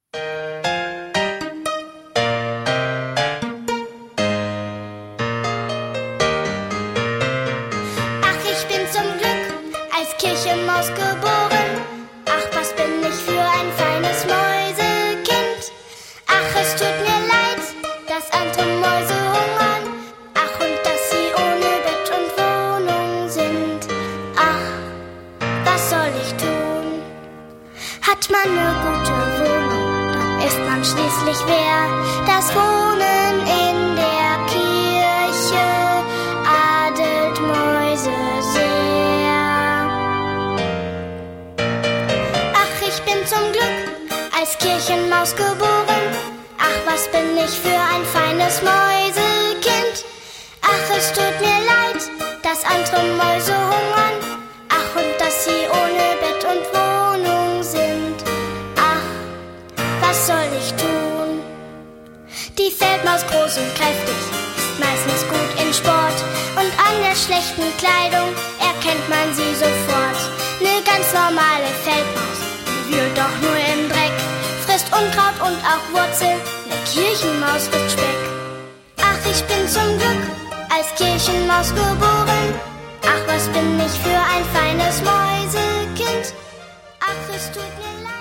Ach, ich bin zum Glück als Kirchenmaus geboren. Ach, was bin ich für ein feines Mäusekind. Ach, es tut mir leid, dass andere Mäuse hungern. Ach, und dass sie ohne Bett und Wohnung sind. Ach, was soll ich tun? Hat man eine gute Wohnung, dann ist man schließlich wer. Das Wohnen in der Kirche adelt Mäuse sehr. Ach, ich bin zum Glück als Kirchenmaus geboren. Ach, was bin ich für ein feines Mäusekind. Ach, es tut mir leid, dass andere Mäuse hungern. Ach, und dass sie ohne Bett und Wohnung sind. Ach, was soll ich tun? Die Feldmaus groß und kräftig, ist meistens gut in Sport. Und an der schlechten Kleidung erkennt man sie sofort. Ne ganz normale Feldmaus, die wühlt doch nur im Dreck. Frisst Unkraut und auch Wurzel, ne Kirchenmaus frisst Speck. Ach, ich bin zum Glück als Kirchenmaus geboren. Ach, was bin ich für ein feines Mäusekind. Ach, es tut mir leid.